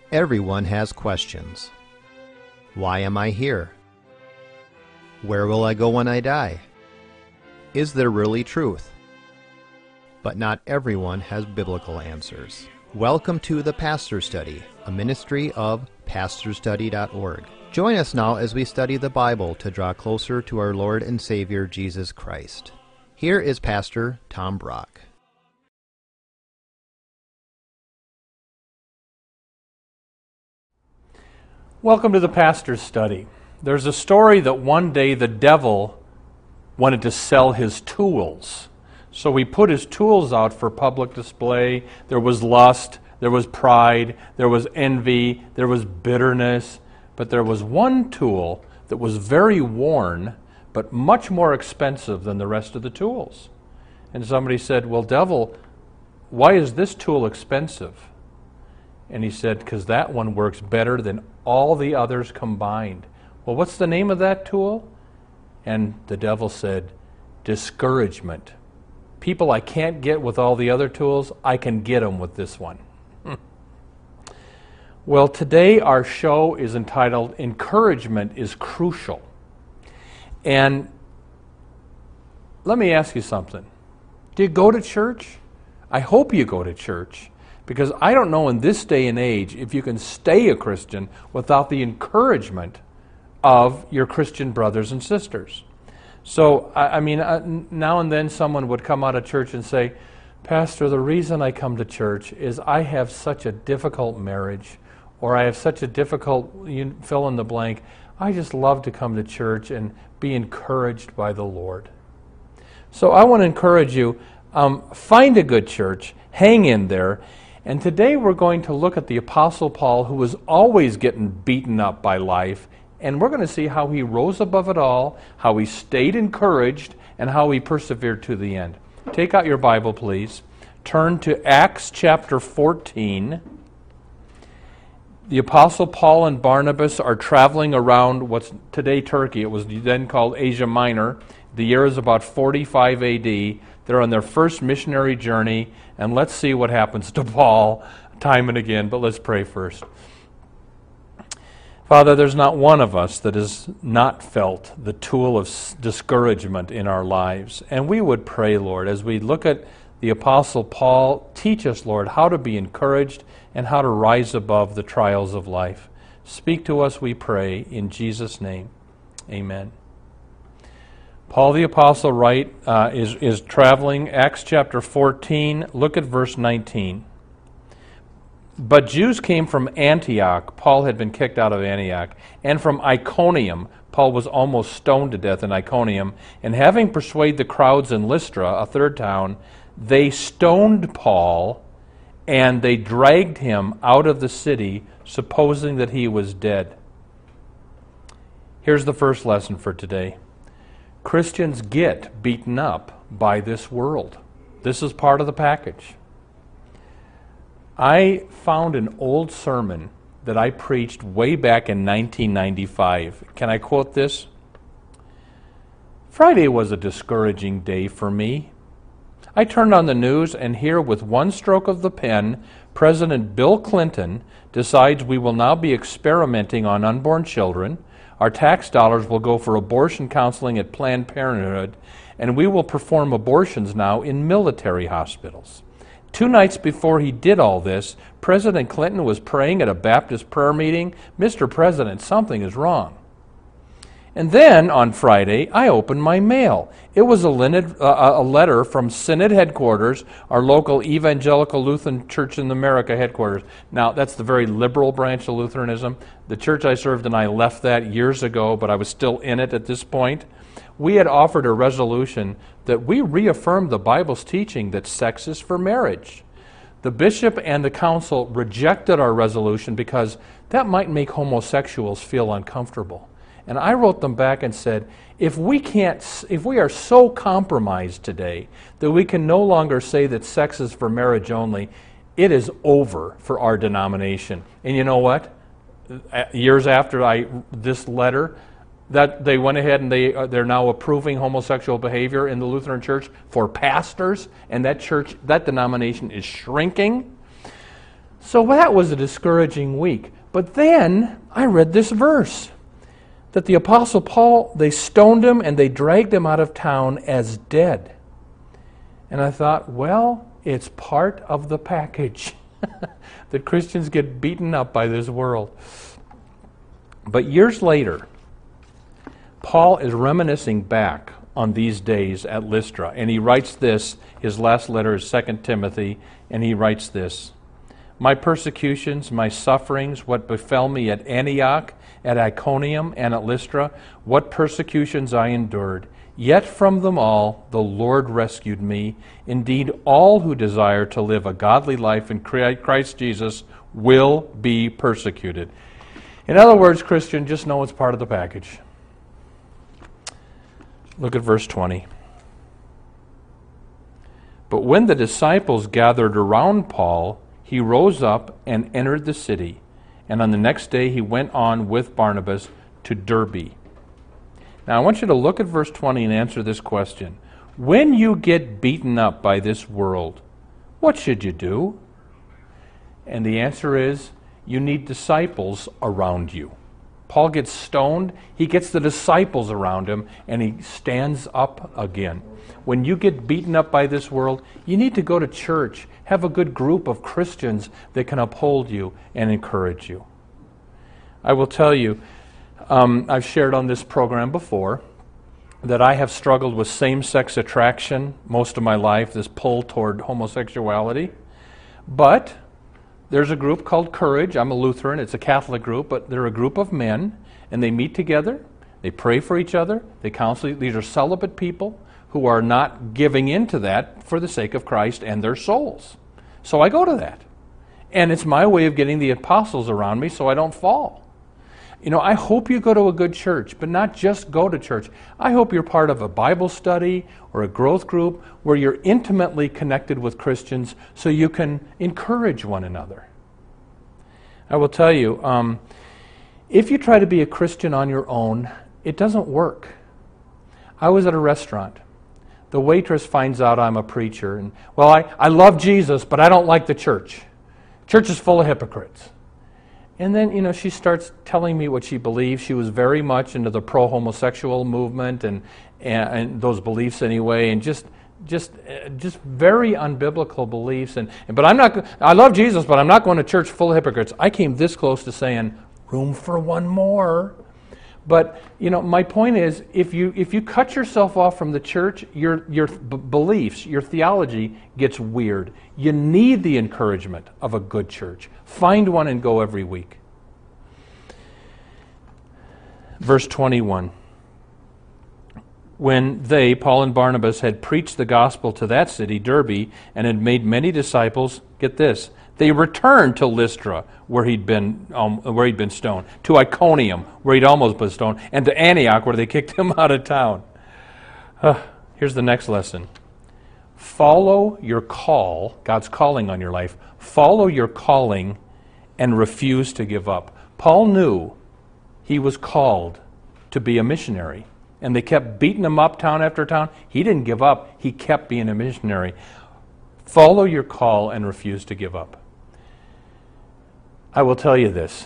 Everyone has questions. Why am I here? Where will I go when I die? Is there really truth? But not everyone has biblical answers. Welcome to The Pastor Study, a ministry of pastorstudy.org. Join us now as we study the Bible to draw closer to our Lord and Savior Jesus Christ. Here is Pastor Tom Brock. Welcome to the Pastor's Study. There's a story that one day the devil wanted to sell his tools. So he put his tools out for public display. There was lust, there was pride, there was envy, there was bitterness. But there was one tool that was very worn, but much more expensive than the rest of the tools. And somebody said, "Well, devil, why is this tool expensive?" And he said, "Because that one works better than all the others combined." "Well, what's the name of that tool?" And the devil said, "Discouragement. People I can't get with all the other tools, I can get them with this one." Well, today our show is entitled Encouragement is Crucial. And let me ask you something. Do you go to church? I hope you go to church. Because I don't know in this day and age if you can stay a Christian without the encouragement of your Christian brothers and sisters. So, now and then someone would come out of church and say, "Pastor, the reason I come to church is I have such a difficult marriage, or I have such a difficult, fill in the blank. I just love to come to church and be encouraged by the Lord." So I want to encourage you, find a good church, hang in there. And today we're going to look at the Apostle Paul, who was always getting beaten up by life, and we're going to see how he rose above it all, how he stayed encouraged, and how he persevered to the end. Take out your Bible, please. Turn to Acts chapter 14. The Apostle Paul and Barnabas are traveling around what's today Turkey. It was then called Asia Minor. The year is about 45 AD. They're on their first missionary journey, and let's see what happens to Paul time and again, but let's pray first. Father, there's not one of us that has not felt the tool of discouragement in our lives, and we would pray, Lord, as we look at the Apostle Paul, teach us, Lord, how to be encouraged and how to rise above the trials of life. Speak to us, we pray, in Jesus' name. Amen. Paul the Apostle is traveling, Acts chapter 14, look at verse 19. "But Jews came from Antioch," Paul had been kicked out of Antioch, "and from Iconium," Paul was almost stoned to death in Iconium, "and having persuaded the crowds in Lystra," a third town, "they stoned Paul, and they dragged him out of the city, supposing that he was dead." Here's the first lesson for today. Christians get beaten up by this world. This is part of the package. I found an old sermon that I preached way back in 1995. Can I quote this? "Friday was a discouraging day for me. I turned on the news, and here, with one stroke of the pen, President Bill Clinton decides we will now be experimenting on unborn children. Our tax dollars will go for abortion counseling at Planned Parenthood, and we will perform abortions now in military hospitals. 2 nights before he did all this, President Clinton was praying at a Baptist prayer meeting, 'Mr. President, something is wrong.' And then, on Friday, I opened my mail. It was a letter from Synod headquarters, our local Evangelical Lutheran Church in America headquarters. Now, that's the very liberal branch of Lutheranism. The church I served in, I left that years ago, but I was still in it at this point. We had offered a resolution that we reaffirmed the Bible's teaching that sex is for marriage. The bishop and the council rejected our resolution because that might make homosexuals feel uncomfortable. And I wrote them back and said, if we are so compromised today that we can no longer say that sex is for marriage only, it is over for our denomination. And you know what? Years after this letter, that they went ahead and they're now approving homosexual behavior in the Lutheran Church for pastors, and that denomination is shrinking. So that was a discouraging week. But then I read this verse that the Apostle Paul, they stoned him and they dragged him out of town as dead. And I thought, well, it's part of the package that Christians get beaten up by this world. But years later, Paul is reminiscing back on these days at Lystra, and he writes this. His last letter is 2 Timothy, and he writes this: "My persecutions, my sufferings, what befell me at Antioch, at Iconium, and at Lystra, what persecutions I endured. Yet from them all the Lord rescued me. Indeed, all who desire to live a godly life in Christ Jesus will be persecuted." In other words, Christian, just know it's part of the package. Look at verse 20. "But when the disciples gathered around Paul, he rose up and entered the city, and on the next day he went on with Barnabas to Derbe." Now I want you to look at verse 20 and answer this question. When you get beaten up by this world, what should you do? And the answer is, you need disciples around you. Paul gets stoned, he gets the disciples around him, and he stands up again. When you get beaten up by this world, you need to go to church, have a good group of Christians that can uphold you and encourage you. I will tell you, I've shared on this program before that I have struggled with same-sex attraction most of my life, this pull toward homosexuality. But there's a group called Courage. I'm a Lutheran. It's a Catholic group, but they're a group of men, and they meet together. They pray for each other. They counsel. These are celibate people who are not giving in to that for the sake of Christ and their souls. So I go to that. And it's my way of getting the apostles around me so I don't fall. You know, I hope you go to a good church, but not just go to church. I hope you're part of a Bible study or a growth group where you're intimately connected with Christians so you can encourage one another. I will tell you, if you try to be a Christian on your own, it doesn't work. I was at a restaurant. The waitress finds out I'm a preacher. And, well, I love Jesus, but I don't like the church. Church is full of hypocrites. And then, you know, she starts telling me what she believes. She was very much into the pro-homosexual movement and those beliefs anyway, and just very unbiblical beliefs. But I love Jesus, but I'm not going to church full of hypocrites. I came this close to saying, room for one more. But, you know, my point is, if you cut yourself off from the church, your beliefs, your theology gets weird. You need the encouragement of a good church. Find one and go every week. Verse 21. When they, Paul and Barnabas, had preached the gospel to that city, Derbe, and had made many disciples, get this, they returned to Lystra, where he'd been stoned, to Iconium, where he'd almost been stoned, and to Antioch, where they kicked him out of town. Here's the next lesson. Follow your call, God's calling on your life. Follow your calling and refuse to give up. Paul knew he was called to be a missionary, and they kept beating him up town after town. He didn't give up. He kept being a missionary. Follow your call and refuse to give up. I will tell you this.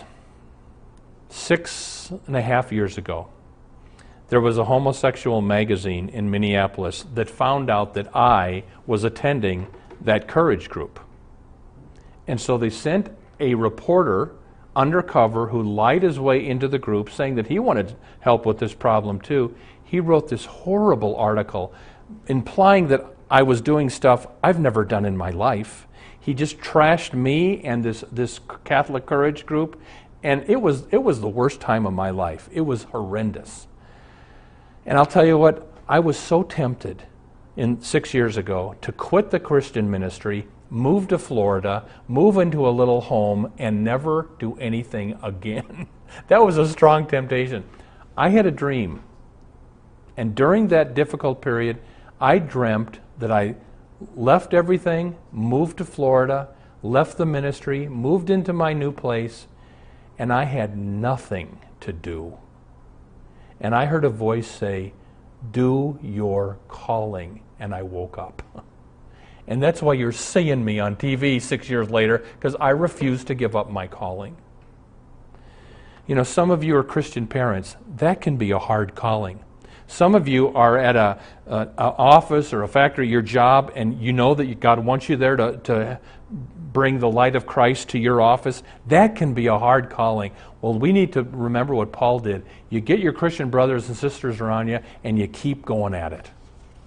6.5 years ago, there was a homosexual magazine in Minneapolis that found out that I was attending that Courage group. And so they sent a reporter undercover who lied his way into the group saying that he wanted help with this problem too. He wrote this horrible article implying that I was doing stuff I've never done in my life. He just trashed me and this Catholic Courage group, and it was the worst time of my life. It was horrendous. And I'll tell you what, I was so tempted 6 years ago to quit the Christian ministry, move to Florida, move into a little home, and never do anything again. That was a strong temptation. I had a dream, and during that difficult period, I dreamt that I left everything, moved to Florida, left the ministry, moved into my new place, and I had nothing to do. And I heard a voice say, "Do your calling." And I woke up. And that's why you're seeing me on TV 6 years later, because I refuse to give up my calling. You know, some of you are Christian parents. That can be a hard calling. Some of you are at an office or a factory, your job, and you know that God wants you there to bring the light of Christ to your office. That can be a hard calling. Well, we need to remember what Paul did. You get your Christian brothers and sisters around you, and you keep going at it.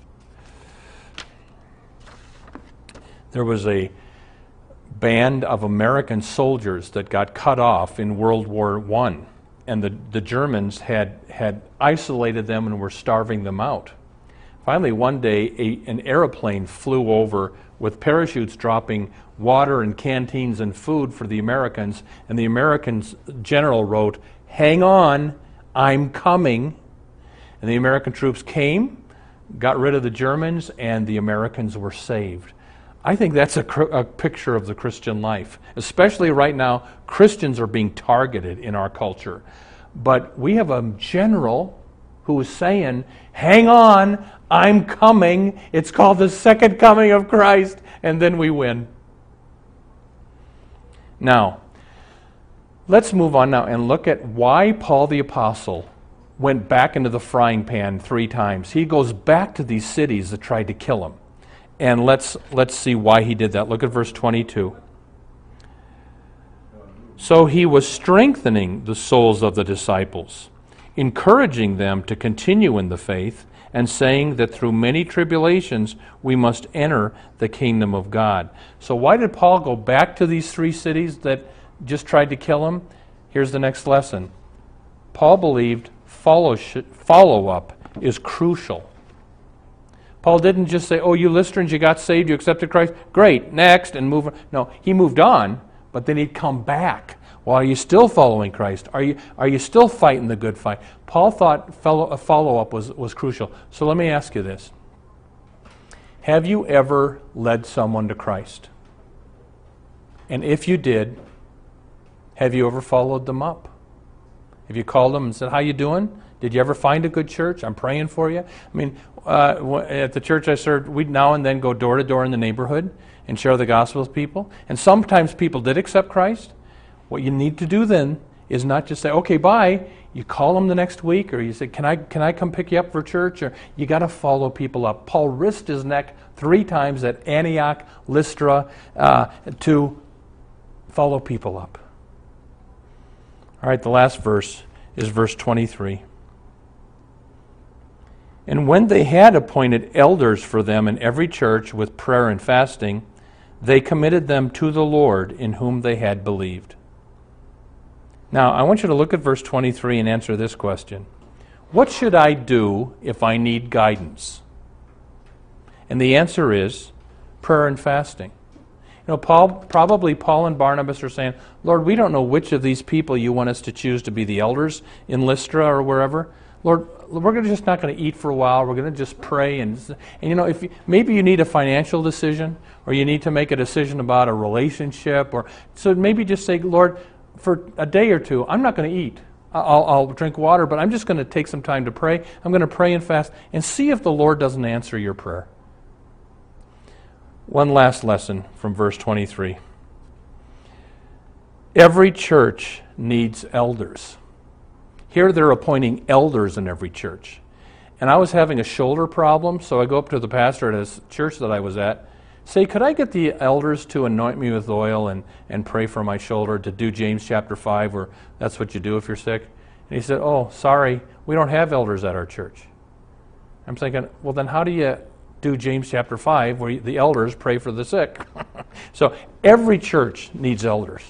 There was a band of American soldiers that got cut off in World War I, and the Germans had isolated them and were starving them out. Finally, one day, an airplane flew over with parachutes dropping water and canteens and food for the Americans, and the American general wrote, "Hang on, I'm coming." And the American troops came, got rid of the Germans, and the Americans were saved. I think that's a picture of the Christian life. Especially right now, Christians are being targeted in our culture. But we have a general who is saying, "Hang on, I'm coming." It's called the second coming of Christ, and then we win. Now, let's move on now and look at why Paul the Apostle went back into the frying pan 3 times. He goes back to these cities that tried to kill him. And let's see why he did that. Look at verse 22. So he was strengthening the souls of the disciples, encouraging them to continue in the faith, and saying that through many tribulations we must enter the kingdom of God. So why did Paul go back to these 3 cities that just tried to kill him? Here's the next lesson. Paul believed follow-up is crucial. Paul didn't just say, "Oh, you Lystrans, you got saved, you accepted Christ. Great, next," and move on. No, he moved on, but then he'd come back. Well, are you still following Christ? Are you still fighting the good fight? Paul thought follow-up was crucial. So let me ask you this. Have you ever led someone to Christ? And if you did, have you ever followed them up? Have you called them and said, "How you doing? Did you ever find a good church? I'm praying for you." I mean, at the church I served, we'd now and then go door to door in the neighborhood and share the gospel with people. And sometimes people did accept Christ. What you need to do then is not just say, "Okay, bye." You call them the next week, or you say, can I come pick you up for church? Or you got to follow people up. Paul risked his neck 3 times at Antioch, Lystra, to follow people up. All right, the last verse is verse 23. And when they had appointed elders for them in every church with prayer and fasting, they committed them to the Lord in whom they had believed. Now, I want you to look at verse 23 and answer this question. What should I do if I need guidance? And the answer is prayer and fasting. You know, Paul and Barnabas are saying, "Lord, we don't know which of these people you want us to choose to be the elders in Lystra or wherever. Lord, we're just not going to eat for a while. We're going to just pray." And you know, maybe you need a financial decision, or you need to make a decision about a relationship, or so maybe just say, "Lord, for a day or 2, I'm not going to eat. I'll drink water, but I'm just going to take some time to pray. I'm going to pray and fast and see if the Lord doesn't answer your prayer." One last lesson from verse 23. Every church needs elders. Here they're appointing elders in every church. And I was having a shoulder problem, so I go up to the pastor at a church that I was at, say, "Could I get the elders to anoint me with oil and pray for my shoulder, to do James chapter 5, where that's what you do if you're sick?" And he said, "Oh, sorry, we don't have elders at our church." I'm thinking, well, then how do you do James chapter 5, where the elders pray for the sick? So every church needs elders.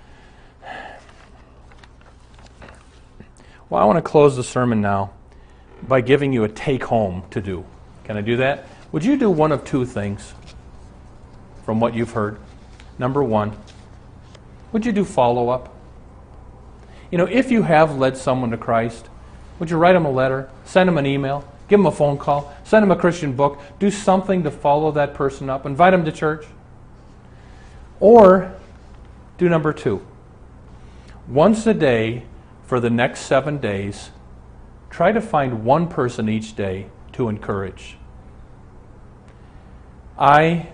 Well, I want to close the sermon now by giving you a take-home to do. Can I do that? Would you do one of 2 things from what you've heard? Number 1, would you do follow-up? You know, if you have led someone to Christ, would you write them a letter, send them an email, give them a phone call, send them a Christian book, do something to follow that person up, invite them to church? Or do number 2, once a day for the next 7 days, try to find one person each day to encourage. I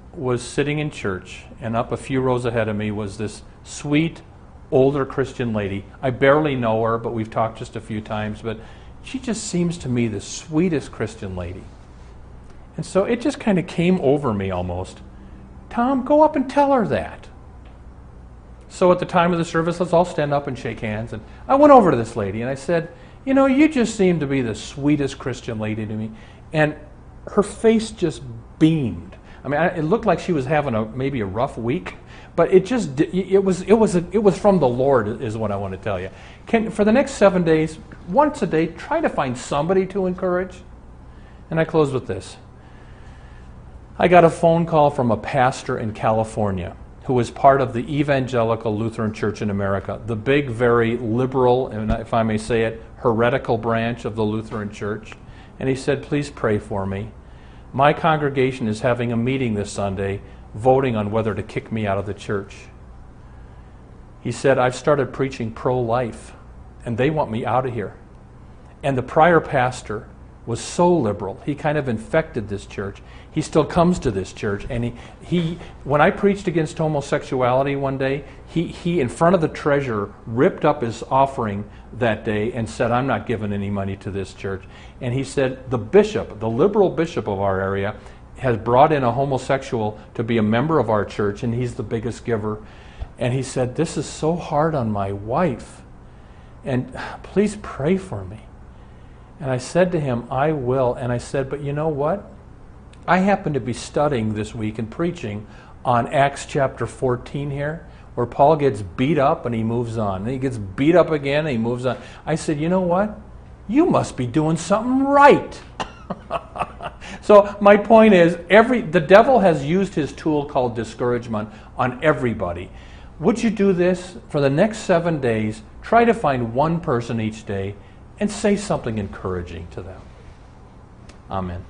was sitting in church, and up a few rows ahead of me was this sweet, older Christian lady. I barely know her, but we've talked just a few times, but she just seems to me the sweetest Christian lady. And so it just kind of came over me almost. Tom, go up and tell her that. So at the time of the service, let's all stand up and shake hands. And I went over to this lady and I said, you know, you just seem to be the sweetest Christian lady to me. And her face just beamed. I mean, it looked like she was having maybe a rough week, but it was from the Lord, is what I want to tell you. For the next 7 days, once a day, try to find somebody to encourage. And I close with this. I got a phone call from a pastor in California who was part of the Evangelical Lutheran Church in America, the big, very liberal, and if I may say it, heretical branch of the Lutheran Church. And he said, please pray for me. My congregation is having a meeting this Sunday voting on whether to kick me out of the church. He said, I've started preaching pro-life, and they want me out of here. And the prior pastor was so liberal, he kind of infected this church. He still comes to this church, and he when I preached against homosexuality one day, he in front of the treasurer ripped up his offering that day and said, I'm not giving any money to this church. And he said, the bishop, the liberal bishop of our area, has brought in a homosexual to be a member of our church, and he's the biggest giver. And he said, this is so hard on my wife, and please pray for me. And I said to him, I will. And I said, but you know what? I happen to be studying this week and preaching on Acts chapter 14 here, where Paul gets beat up and he moves on. And he gets beat up again and he moves on. I said, you know what? You must be doing something right. So my point is, the devil has used his tool called discouragement on everybody. Would you do this for the next 7 days? Try to find one person each day and say something encouraging to them. Amen.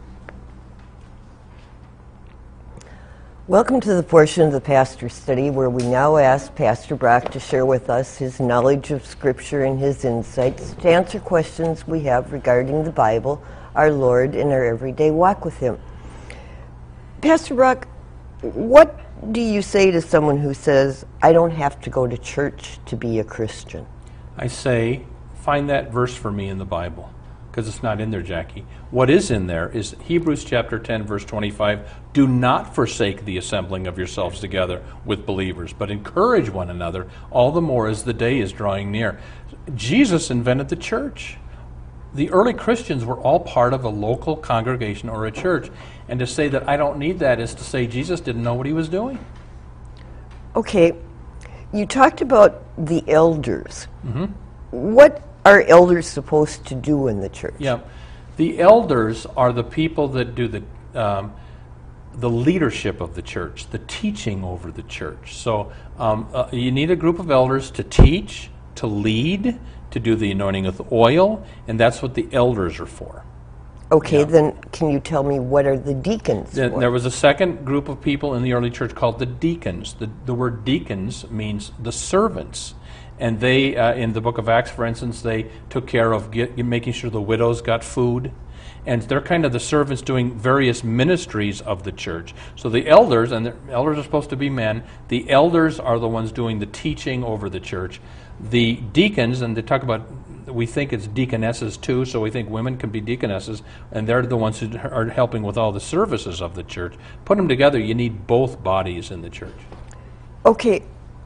Welcome to the portion of the Pastor Study where we now ask Pastor Brock to share with us his knowledge of Scripture and his insights to answer questions we have regarding the Bible, our Lord, and our everyday walk with Him. Pastor Brock, what do you say to someone who says, I don't have to go to church to be a Christian? I say, find that verse for me in the Bible, because it's not in there, Jackie. What is in there is Hebrews chapter 10, verse 25. Do not forsake the assembling of yourselves together with believers, but encourage one another, all the more as the day is drawing near. Jesus invented the church. The early Christians were all part of a local congregation or a church. And to say that I don't need that is to say Jesus didn't know what he was doing. Okay, you talked about the elders. Mm-hmm. What are elders supposed to do in the church? Yeah, the elders are the people that do the leadership of the church, the teaching over the church. So you need a group of elders to teach, to lead, to do the anointing with oil, and that's what the elders are for. Okay, Yeah. then can you tell me what are the deacons for? There was a second group of people in the early church called the deacons. The word deacons means the servants. And they, in the book of Acts, for instance, they took care of making sure the widows got food. And they're kind of the servants doing various ministries of the church. So the elders, and the elders are supposed to be men, the elders are the ones doing the teaching over the church. The deacons, and they talk about, we think it's deaconesses too, so we think women can be deaconesses, and they're the ones who are helping with all the services of the church. Put them together, you need both bodies in the church. Okay,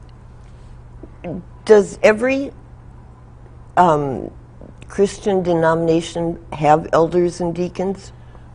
does every Christian denomination have elders and deacons?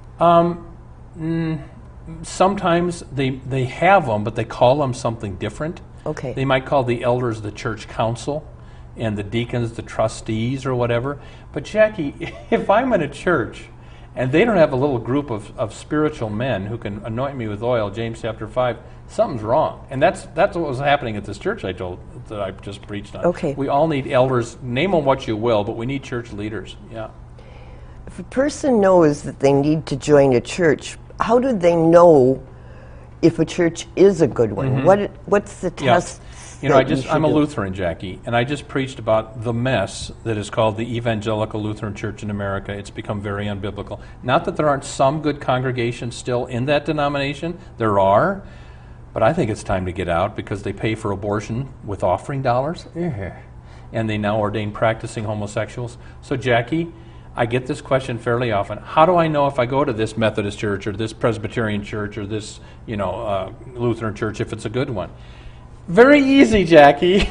Sometimes they have them, but they call them something different. Okay. They might call the elders the church council and the deacons the trustees or whatever. But Jackie, if I'm in a church and they don't have a little group of spiritual men who can anoint me with oil, James chapter 5, something's wrong. And that's what was happening at this church that I just preached on. Okay. We all need elders. Name them what you will, but we need church leaders. Yeah. If a person knows that they need to join a church, how do they know if a church is a good one? Mm-hmm. What's the tests You know, that you should I'm a do? Lutheran, Jackie, and I just preached about the mess that is called the Evangelical Lutheran Church in America. It's become very unbiblical. Not that there aren't some good congregations still in that denomination. There are. But I think it's time to get out because they pay for abortion with offering dollars. And they now ordain practicing homosexuals. So, Jackie, I get this question fairly often. How do I know if I go to this Methodist church or this Presbyterian church or this, Lutheran church if it's a good one? Very easy, Jackie.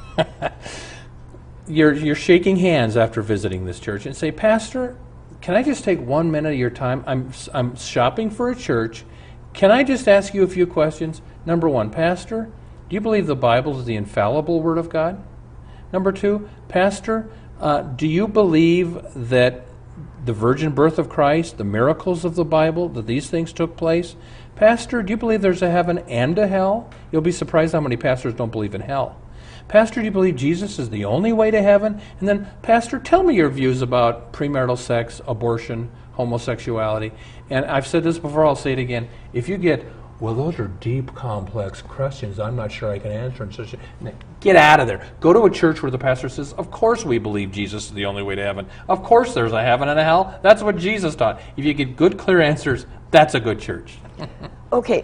You're shaking hands after visiting this church and say, Pastor, can I just take 1 minute of your time? I'm shopping for a church. Can I just ask you a few questions? Number one, Pastor, do you believe the Bible is the infallible Word of God? Number two, Pastor, do you believe that the virgin birth of Christ, the miracles of the Bible, that these things took place? Pastor, do you believe there's a heaven and a hell? You'll be surprised how many pastors don't believe in hell. Pastor, do you believe Jesus is the only way to heaven? And then, Pastor, tell me your views about premarital sex, abortion, homosexuality. And I've said this before, I'll say it again. If you get, well, those are deep, complex questions I'm not sure I can answer. And such get out of there. Go to a church where the pastor says, of course we believe Jesus is the only way to heaven. Of course there's a heaven and a hell. That's what Jesus taught. If you get good, clear answers, that's a good church. Okay.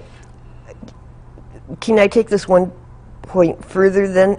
Can I take this one point further then?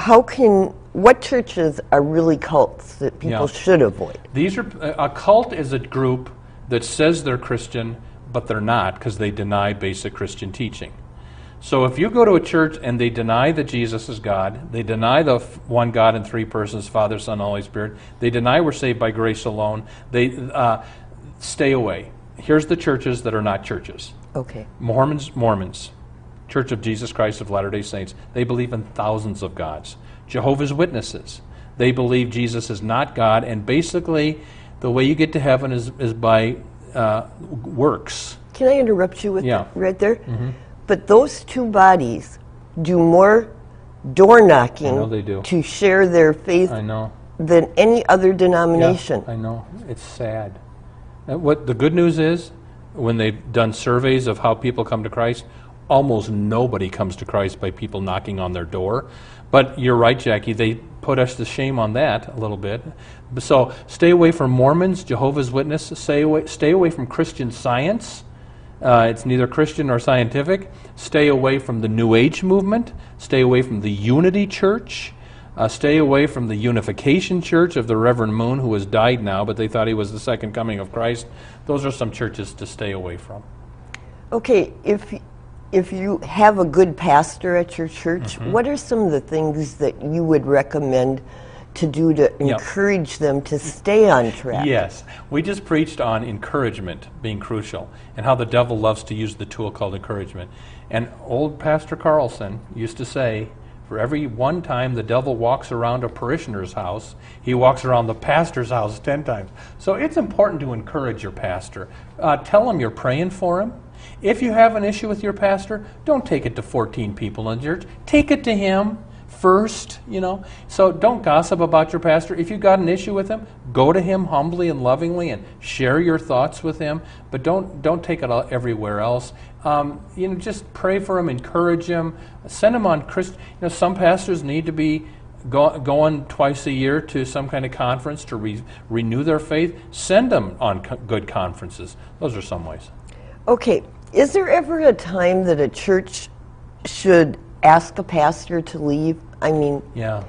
What churches are really cults that people should avoid? A cult is a group that says they're Christian, but they're not because they deny basic Christian teaching. So if you go to a church and they deny that Jesus is God, they deny the one God in three persons, Father, Son, Holy Spirit, they deny we're saved by grace alone, they stay away. Here's the churches that are not churches. Okay. Mormons, Church of Jesus Christ of Latter-day Saints, they believe in thousands of gods. Jehovah's Witnesses, they believe Jesus is not God, and basically the way you get to heaven is by works. Can I interrupt you with that right there? Mm-hmm. But those two bodies do more door knocking I know they do. to share their faith I know. than any other denomination. Yeah, I know. It's sad. What the good news is, when they've done surveys of how people come to Christ, almost nobody comes to Christ by people knocking on their door. But you're right, Jackie, they put us to shame on that a little bit. So stay away from Mormons, Jehovah's Witnesses, stay away from Christian Science. It's neither Christian nor scientific. Stay away from the New Age movement. Stay away from the Unity Church. Stay away from the Unification Church of the Reverend Moon, who has died now, but they thought he was the second coming of Christ. Those are some churches to stay away from. Okay, if you have a good pastor at your church, Mm-hmm. what are some of the things that you would recommend to do to encourage them to stay on track? Yes. We just preached on encouragement being crucial and how the devil loves to use the tool called encouragement. And old Pastor Carlson used to say, for every one time the devil walks around a parishioner's house, he walks around the pastor's house 10 times. So it's important to encourage your pastor. Tell him you're praying for him. If you have an issue with your pastor, don't take it to 14 people in church. Take it to him first, So don't gossip about your pastor. If you've got an issue with him, go to him humbly and lovingly and share your thoughts with him, but don't take it everywhere else. Just pray for him, encourage him, send him on some pastors need to be going twice a year to some kind of conference to renew their faith. Send them on good conferences. Those are some ways. Okay, is there ever a time that a church should ask a pastor to leave? I mean, yeah.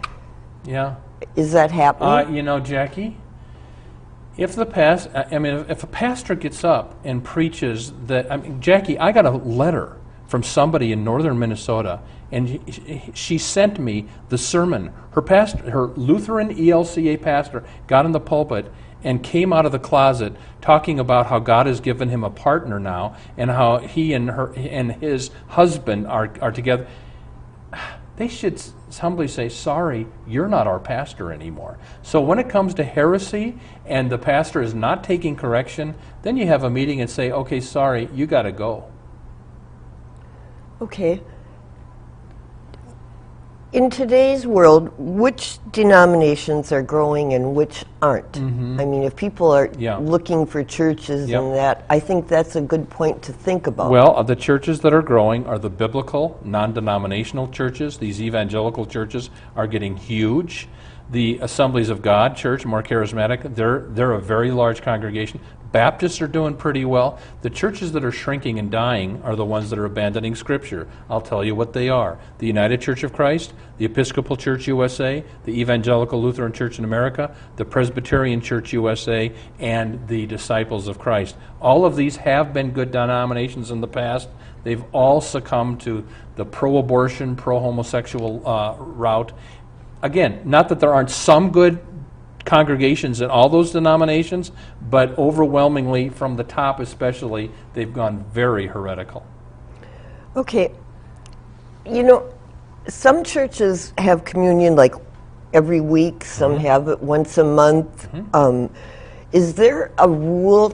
Is that happening? Jackie, if a pastor gets up and preaches that, Jackie, I got a letter from somebody in northern Minnesota, and she sent me the sermon. Her Lutheran ELCA pastor got in the pulpit and came out of the closet talking about how God has given him a partner now, and how he and his husband are together. They should humbly say, sorry, you're not our pastor anymore. So when it comes to heresy and the pastor is not taking correction, then you have a meeting and say, okay, sorry, you got to go. Okay. In today's world, which denominations are growing and which aren't? I mean, if people are looking for churches and that, I think that's a good point to think about. Well, the churches that are growing are the biblical, non-denominational churches. These evangelical churches are getting huge. The Assemblies of God Church, more charismatic, they're a very large congregation. Baptists are doing pretty well. The churches that are shrinking and dying are the ones that are abandoning Scripture. I'll tell you what they are. The United Church of Christ, the Episcopal Church USA, the Evangelical Lutheran Church in America, the Presbyterian Church USA, and the Disciples of Christ. All of these have been good denominations in the past. They've all succumbed to the pro-abortion, pro-homosexual route. Again, not that there aren't some good congregations in all those denominations, but overwhelmingly, from the top especially, they've gone very heretical. Okay. You know, some churches have communion like every week, some have it once a month. Is there a rule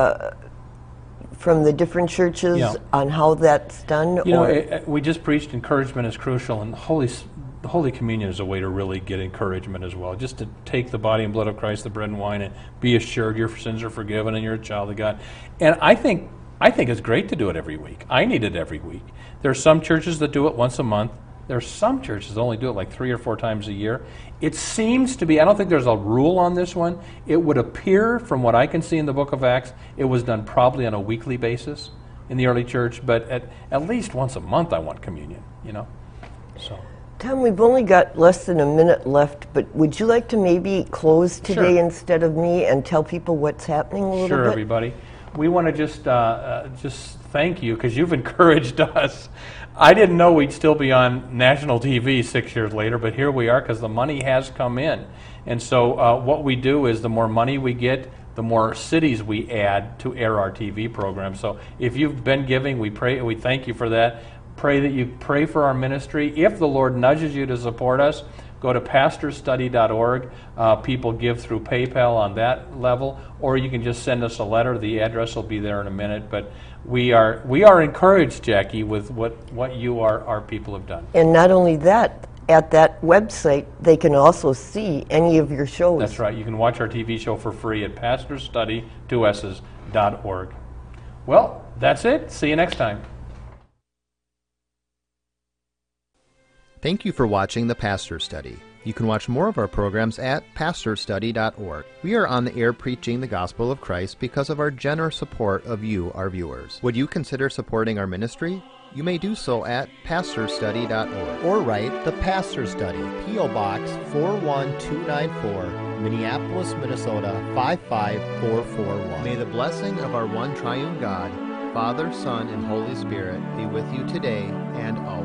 from the different churches on how that's done? You know, we just preached encouragement is crucial, and the Holy Communion is a way to really get encouragement as well. Just to take the body and blood of Christ, the bread and wine, and be assured your sins are forgiven and you're a child of God. And I think it's great to do it every week. I need it every week. There are some churches that do it once a month. There are some churches that only do it like 3 or 4 times a year. It seems to be, I don't think there's a rule on this one. It would appear, from what I can see in the book of Acts, it was done probably on a weekly basis in the early church, but at least once a month I want communion, you know. So. Tom, we've only got less than a minute left, but would you like to maybe close today instead of me and tell people what's happening a little bit? Sure, everybody. We want to just thank you because you've encouraged us. I didn't know we'd still be on national TV 6 years later, but here we are because the money has come in. And so what we do is the more money we get, the more cities we add to air our TV program. So if you've been giving, we thank you for that. Pray that you pray for our ministry. If the Lord nudges you to support us, go to pastorstudy.org. People give through PayPal on that level, or you can just send us a letter. The address will be there in a minute. But we are encouraged, Jackie, with what you, our people, have done. And not only that, at that website, they can also see any of your shows. That's right. You can watch our TV show for free at pastorstudy.org. Well, that's it. See you next time. Thank you for watching The Pastor Study. You can watch more of our programs at pastorstudy.org. We are on the air preaching the gospel of Christ because of our generous support of you, our viewers. Would you consider supporting our ministry? You may do so at pastorstudy.org or write The Pastor Study, P.O. Box 41294, Minneapolis, Minnesota 55441. May the blessing of our one triune God, Father, Son, and Holy Spirit be with you today and always.